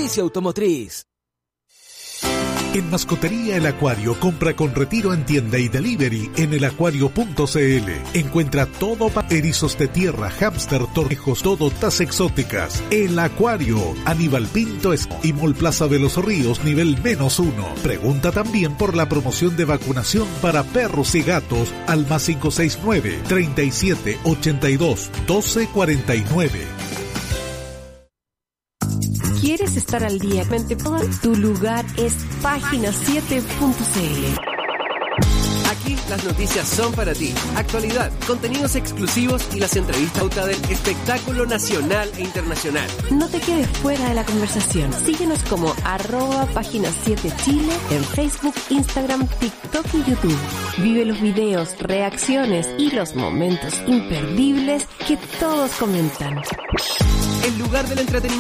Auspicio Automotriz. En Mascotería El Acuario, compra con retiro en tienda y delivery en elacuario.cl. Encuentra todo para erizos de tierra, hámster, torrijos, todo tas exóticas. El Acuario, Aníbal Pinto y Mall Plaza de los Ríos, nivel -1. Pregunta también por la promoción de vacunación para perros y gatos al +569 37 82 12 49. ¿Quieres estar al día? Tu lugar es página7.cl. Aquí las noticias son para ti. Actualidad, contenidos exclusivos y las entrevistas del espectáculo nacional e internacional. No te quedes fuera de la conversación. Síguenos como @página7chile en Facebook, Instagram, TikTok y YouTube. Vive los videos, reacciones y los momentos imperdibles que todos comentan. El lugar del entretenimiento.